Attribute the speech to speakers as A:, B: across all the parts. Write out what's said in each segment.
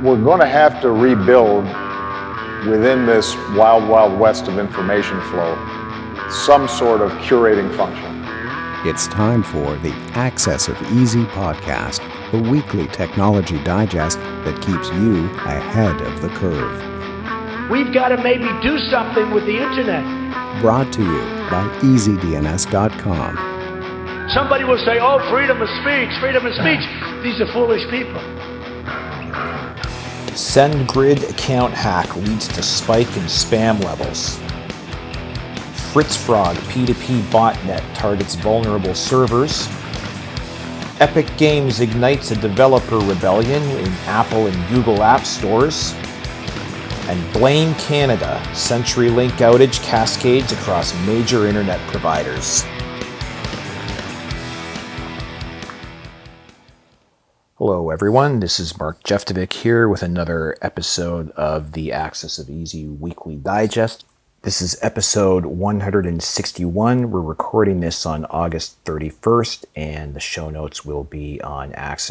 A: we're going to have to rebuild within this wild, wild west of information flow some sort of curating function.
B: It's time for the Access of Easy podcast, the weekly technology digest that keeps you ahead of the curve.
C: We've got to maybe do something with the internet.
B: Brought to you by EasyDNS.com.
C: Somebody will say, oh, freedom of speech, freedom of speech. These are foolish people.
D: SendGrid account hack leads to spike in spam levels. FritzFrog P2P botnet targets vulnerable servers. Epic Games ignites a developer rebellion in Apple and Google app stores. And Blame Canada, CenturyLink outage cascades across major internet providers. Hello everyone, this is Mark Jeftovic here with another episode of the Access of Easy Weekly Digest. This is episode 161. We're recording this on August 31st, and the show notes will be on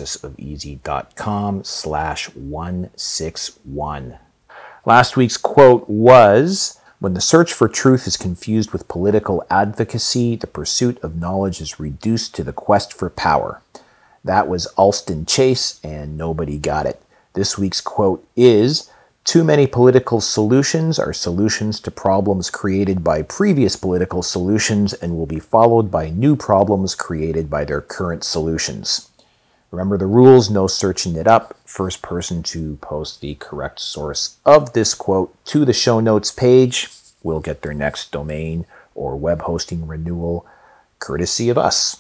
D: accessofeasy.com/161. Last week's quote was, "When the search for truth is confused with political advocacy, the pursuit of knowledge is reduced to the quest for power." That was Alston Chase, and nobody got it. This week's quote is, "Too many political solutions are solutions to problems created by previous political solutions and will be followed by new problems created by their current solutions." Remember the rules, no searching it up. First person to post the correct source of this quote to the show notes page will get their next domain or web hosting renewal courtesy of us.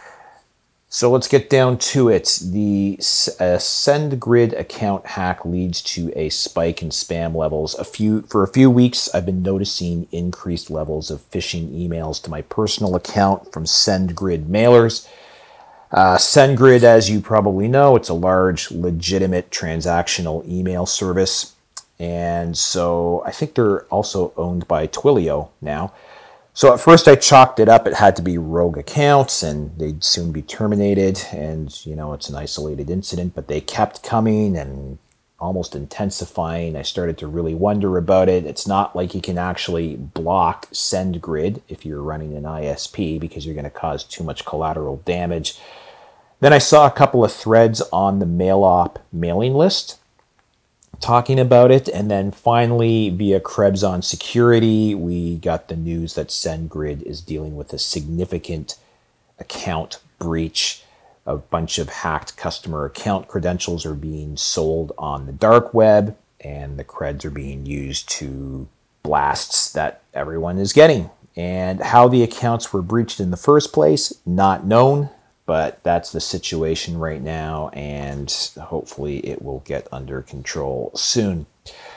D: So let's get down to it. The SendGrid account hack leads to a spike in spam levels. For a few weeks, I've been noticing increased levels of phishing emails to my personal account from SendGrid mailers. SendGrid, as you probably know, it's a large, legitimate transactional email service. And so I think they're also owned by Twilio now. So at first I chalked it up. It had to be rogue accounts and they'd soon be terminated. And, it's an isolated incident, but they kept coming and almost intensifying. I started to really wonder about it. It's not like you can actually block SendGrid if you're running an ISP because you're going to cause too much collateral damage. Then I saw a couple of threads on the MailOp mailing list talking about it, and then finally via Krebs on Security we got the news that SendGrid is dealing with a significant account breach. A bunch of hacked customer account credentials are being sold on the dark web, and the creds are being used to blasts that everyone is getting. And how the accounts were breached in the first place, not known. But that's the situation right now, and hopefully it will get under control soon.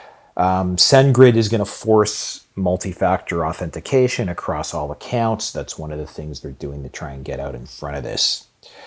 D: SendGrid is going to force multi-factor authentication across all accounts. That's one of the things they're doing to try and get out in front of this.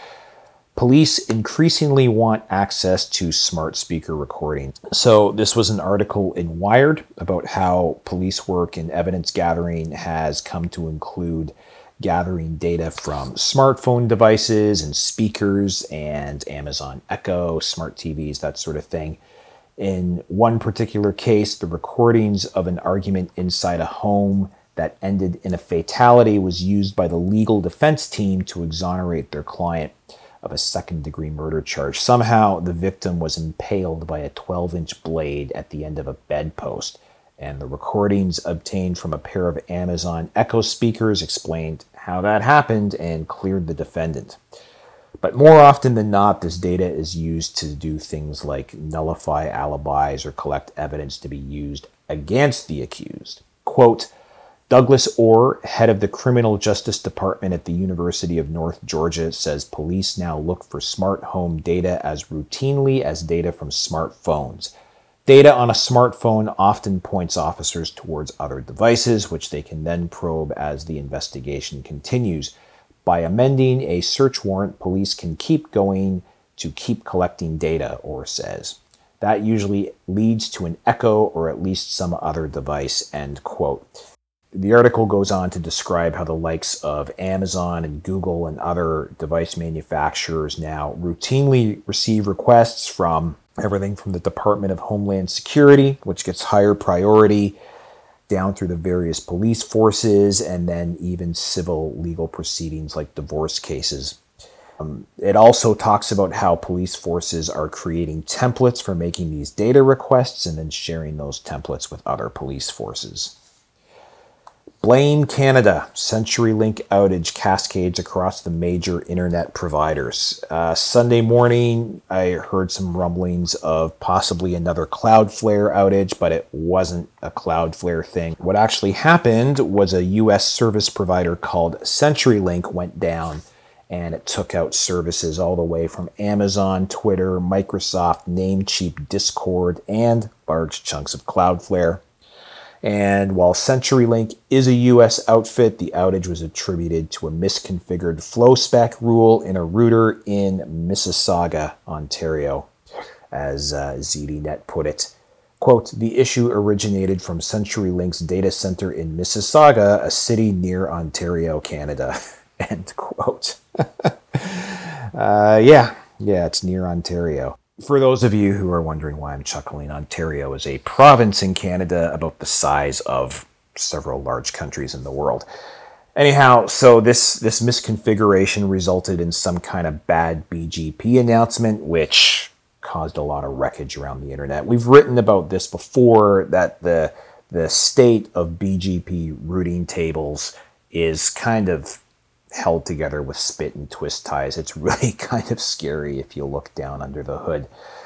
D: Police increasingly want access to smart speaker recording. So this was an article in Wired about how police work and evidence gathering has come to include gathering data from smartphone devices and speakers and Amazon Echo, smart TVs, that sort of thing. In one particular case, the recordings of an argument inside a home that ended in a fatality was used by the legal defense team to exonerate their client of a second-degree murder charge. Somehow, the victim was impaled by a 12-inch blade at the end of a bedpost, and the recordings obtained from a pair of Amazon Echo speakers explained how that happened and cleared the defendant. But more often than not, this data is used to do things like nullify alibis or collect evidence to be used against the accused. Quote, Douglas Orr, head of the Criminal Justice Department at the University of North Georgia, says police now look for smart home data as routinely as data from smartphones. Data on a smartphone often points officers towards other devices, which they can then probe as the investigation continues. By amending a search warrant, police can keep going to keep collecting data, Orr says. That usually leads to an Echo or at least some other device, end quote. The article goes on to describe how the likes of Amazon and Google and other device manufacturers now routinely receive requests from everything from the Department of Homeland Security, which gets higher priority, down through the various police forces, and then even civil legal proceedings like divorce cases. It also talks about how police forces are creating templates for making these data requests and then sharing those templates with other police forces. Blame Canada. CenturyLink outage cascades across the major internet providers. Sunday morning, I heard some rumblings of possibly another Cloudflare outage, but it wasn't a Cloudflare thing. What actually happened was a US service provider called CenturyLink went down, and it took out services all the way from Amazon, Twitter, Microsoft, Namecheap, Discord, and large chunks of Cloudflare. And while CenturyLink is a US outfit, the outage was attributed to a misconfigured flow spec rule in a router in Mississauga, Ontario, as ZDNet put it. Quote, the issue originated from CenturyLink's data center in Mississauga, a city near Ontario, Canada. End quote. Yeah, it's near Ontario. For those of you who are wondering why I'm chuckling, Ontario is a province in Canada about the size of several large countries in the world. Anyhow, so this misconfiguration resulted in some kind of bad BGP announcement, which caused a lot of wreckage around the internet. We've written about this before, that the state of BGP routing tables is kind of held together with spit and twist ties. It's really kind of scary if you look down under the hood.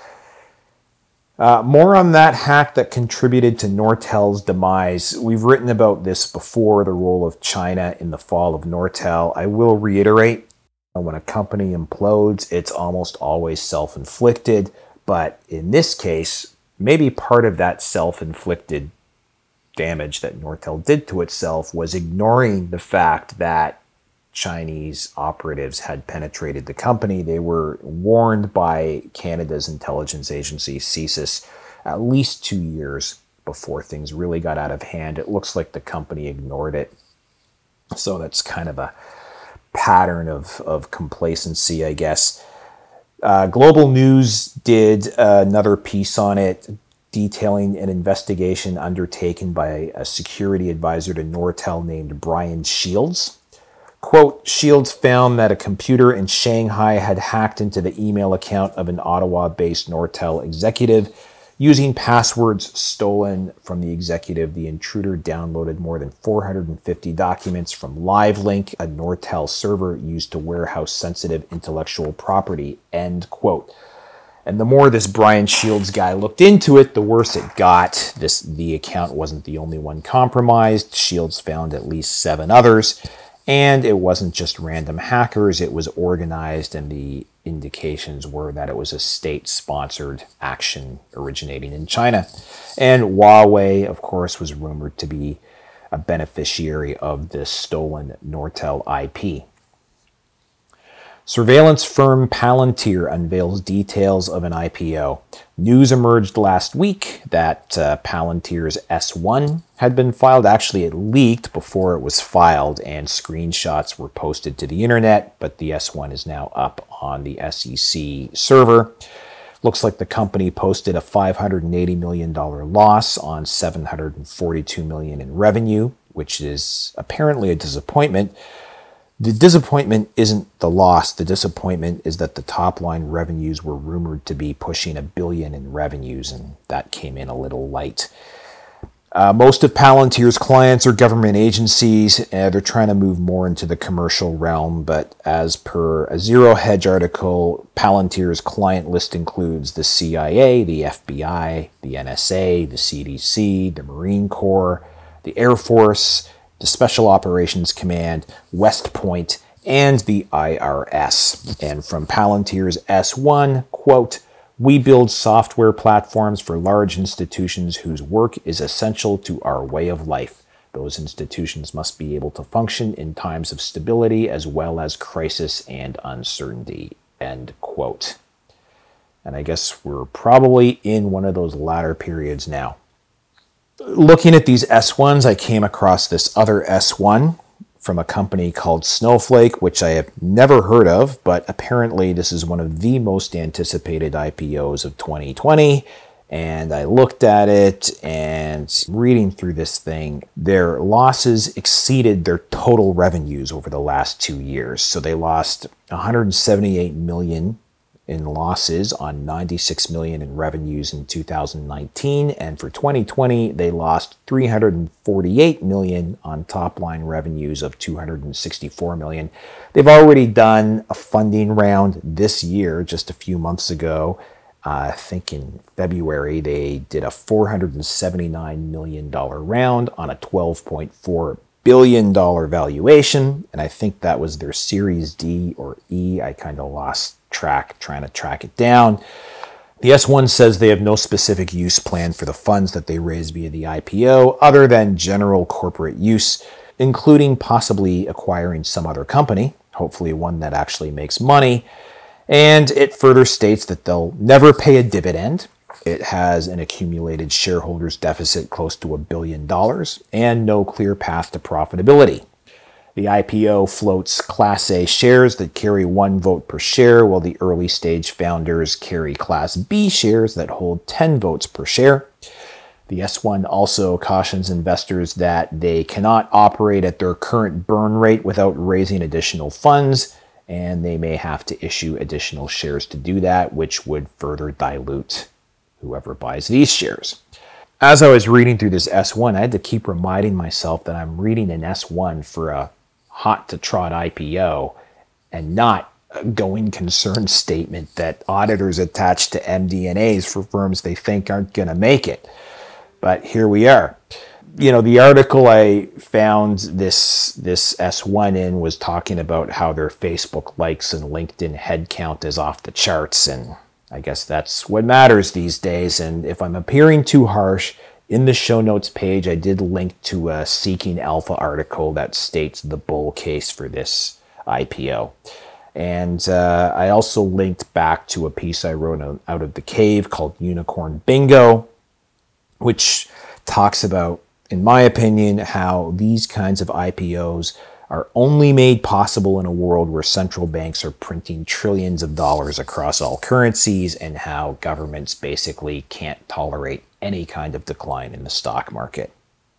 D: More on that hack that contributed to Nortel's demise. We've written about this before, the role of China in the fall of Nortel. I will reiterate, when a company implodes, it's almost always self-inflicted, but in this case, maybe part of that self-inflicted damage that Nortel did to itself was ignoring the fact that Chinese operatives had penetrated the company. They were warned by Canada's intelligence agency, CSIS, at least 2 years before things really got out of hand. It looks like the company ignored it. So that's kind of a pattern of complacency, I guess. Global News did another piece on it, detailing an investigation undertaken by a security advisor to Nortel named Brian Shields. Quote, Shields found that a computer in Shanghai had hacked into the email account of an Ottawa-based Nortel executive. Using passwords stolen from the executive, the intruder downloaded more than 450 documents from LiveLink, a Nortel server used to warehouse sensitive intellectual property, end quote. And the more this Brian Shields guy looked into it, the worse it got. The account wasn't the only one compromised. Shields found at least 7 others. And it wasn't just random hackers, it was organized, and the indications were that it was a state-sponsored action originating in China. And Huawei, of course, was rumored to be a beneficiary of this stolen Nortel IP. Surveillance firm Palantir unveils details of an IPO. News emerged last week that Palantir's S1 had been filed. Actually, it leaked before it was filed, and screenshots were posted to the internet, but the S1 is now up on the SEC server. Looks like the company posted a $580 million loss on $742 million in revenue, which is apparently a disappointment. The disappointment isn't the loss. The disappointment is that the top line revenues were rumored to be pushing $1 billion in revenues, and that came in a little light. Most of Palantir's clients are government agencies. They're trying to move more into the commercial realm, but as per a Zero Hedge article, Palantir's client list includes the CIA, the FBI, the NSA, the CDC, the Marine Corps, the Air Force, the Special Operations Command, West Point, and the IRS. And from Palantir's S1, quote, we build software platforms for large institutions whose work is essential to our way of life. Those institutions must be able to function in times of stability as well as crisis and uncertainty, end quote. And I guess we're probably in one of those latter periods now. Looking at these S1s, I came across this other S1 from a company called Snowflake, which I have never heard of, but apparently this is one of the most anticipated IPOs of 2020. And I looked at it, and reading through this thing, their losses exceeded their total revenues over the last 2 years. So they lost $178 million in losses on $96 million in revenues in 2019. And for 2020, they lost $348 million on top line revenues of $264 million. They've already done a funding round this year, just a few months ago. I think in February, they did a $479 million round on a $12.4 billion valuation. And I think that was their Series D or E. I kind of lost track trying to track it down. The S1 says they have no specific use plan for the funds that they raised via the IPO other than general corporate use, including possibly acquiring some other company, hopefully one that actually makes money. And it further states that they'll never pay a dividend. It has an accumulated shareholders deficit close to $1 billion and no clear path to profitability. The IPO floats Class A shares that carry 1 vote per share, while the early stage founders carry Class B shares that hold 10 votes per share. The S1 also cautions investors that they cannot operate at their current burn rate without raising additional funds, and they may have to issue additional shares to do that, which would further dilute whoever buys these shares. As I was reading through this S1, I had to keep reminding myself that I'm reading an S1 for a hot to trot IPO and not a going concern statement that auditors attach to MD&As for firms they think aren't going to make it. But here we are. You know, the article I found this S1 in was talking about how their Facebook likes and LinkedIn headcount is off the charts, and I guess that's what matters these days. And if I'm appearing too harsh, in the show notes page, I did link to a Seeking Alpha article that states the bull case for this IPO. And I also linked back to a piece I wrote out of the cave called Unicorn Bingo, which talks about, in my opinion, how these kinds of IPOs are only made possible in a world where central banks are printing trillions of dollars across all currencies, and how governments basically can't tolerate any kind of decline in the stock market.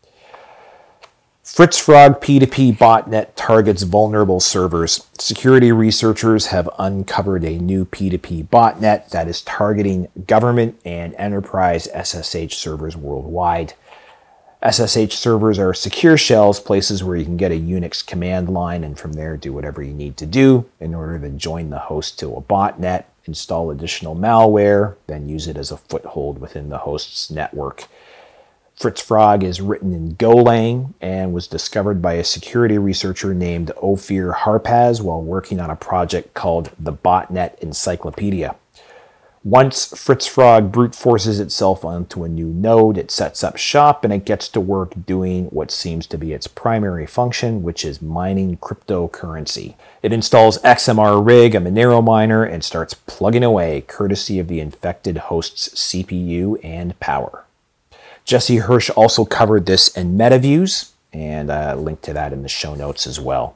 D: FritzFrog P2P botnet targets vulnerable servers. Security researchers have uncovered a new P2P botnet that is targeting government and enterprise SSH servers worldwide. SSH servers are secure shells, places where you can get a Unix command line and from there do whatever you need to do in order to join the host to a botnet, install additional malware, then use it as a foothold within the host's network. FritzFrog is written in Golang and was discovered by a security researcher named Ophir Harpaz while working on a project called the Botnet Encyclopedia. Once FritzFrog brute forces itself onto a new node, it sets up shop and it gets to work doing what seems to be its primary function, which is mining cryptocurrency. It installs XMR Rig, a Monero miner, and starts plugging away, courtesy of the infected host's CPU and power. Jesse Hirsch also covered this in MetaViews, and link to that in the show notes as well.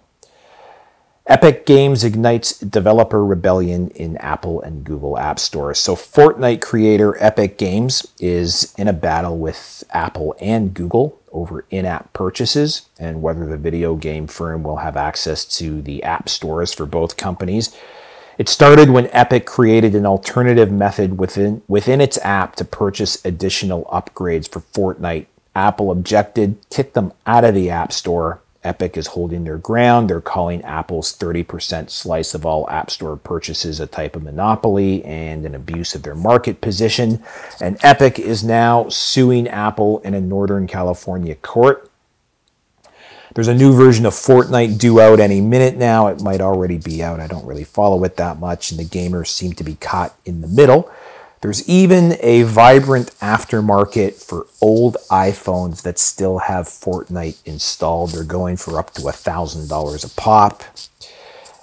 D: Epic Games ignites developer rebellion in Apple and Google App Stores. So Fortnite creator Epic Games is in a battle with Apple and Google over in-app purchases and whether the video game firm will have access to the app stores for both companies. It started when Epic created an alternative method within its app to purchase additional upgrades for Fortnite. Apple objected, kicked them out of the App Store. Epic is holding their ground. They're calling Apple's 30% slice of all App Store purchases a type of monopoly and an abuse of their market position. And Epic is now suing Apple in a Northern California court. There's a new version of Fortnite due out any minute now. It might already be out. I don't really follow it that much, and the gamers seem to be caught in the middle. There's even a vibrant aftermarket for old iPhones that still have Fortnite installed. They're going for up to $1,000 a pop.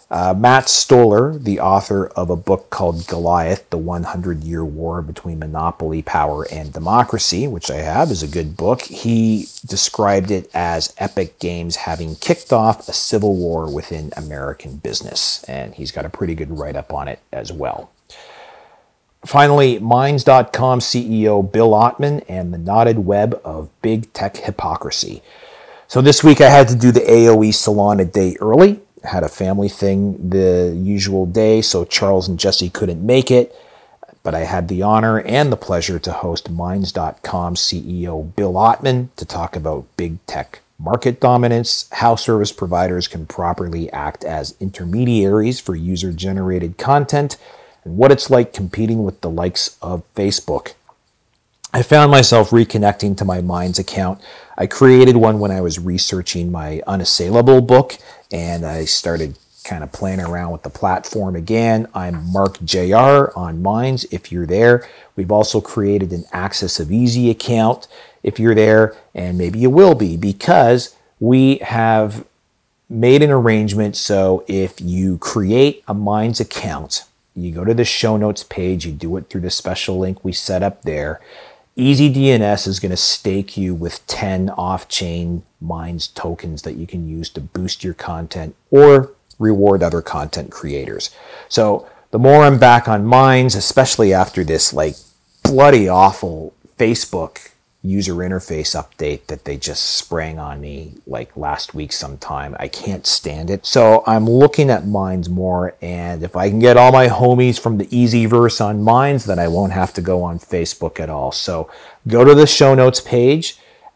D: Matt Stoller, the author of a book called Goliath, The 100-Year War Between Monopoly Power and Democracy, which I have, is a good book. He described it as Epic Games having kicked off a civil war within American business, and he's got a pretty good write-up on it as well. Finally, Minds.com CEO Bill Ottman and the knotted web of big tech hypocrisy. So this week I had to do the AOE Salon a day early. Had a family thing the usual day, so Charles and Jesse couldn't make it, but I had the honor and the pleasure to host Minds.com CEO Bill Ottman to talk about big tech market dominance, how service providers can properly act as intermediaries for user-generated content, and what it's like competing with the likes of Facebook. I found myself reconnecting to my Minds account. I created one when I was researching my Unassailable book, and I started kind of playing around with the platform again. I'm Mark JR on Minds if you're there. We've also created an Access of Easy account if you're there, and maybe you will be, because we have made an arrangement so if you create a Minds account, you go to the show notes page, you do it through the special link we set up there. EasyDNS is going to stake you with 10 off-chain Minds tokens that you can use to boost your content or reward other content creators. So the more I'm back on Minds, especially after this bloody awful Facebook user interface update that they just sprang on me last week sometime, I can't stand it. So I'm looking at Minds more, and if I can get all my homies from the Easyverse on Minds, then I won't have to go on Facebook at all. So go to the show notes page,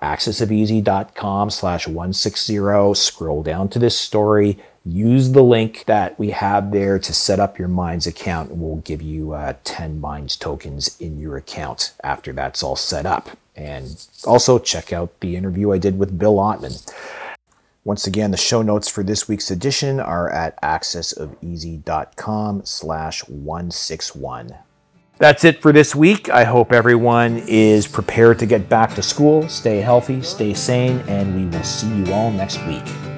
D: accessofeasy.com/160, scroll down to this story, use the link that we have there to set up your Minds account, and we'll give you 10 Minds tokens in your account after that's all set up. And also check out the interview I did with Bill Ottman. Once again, the show notes for this week's edition are at accessofeasy.com/161. That's it for this week. I hope everyone is prepared to get back to school. Stay healthy, stay sane, and we will see you all next week.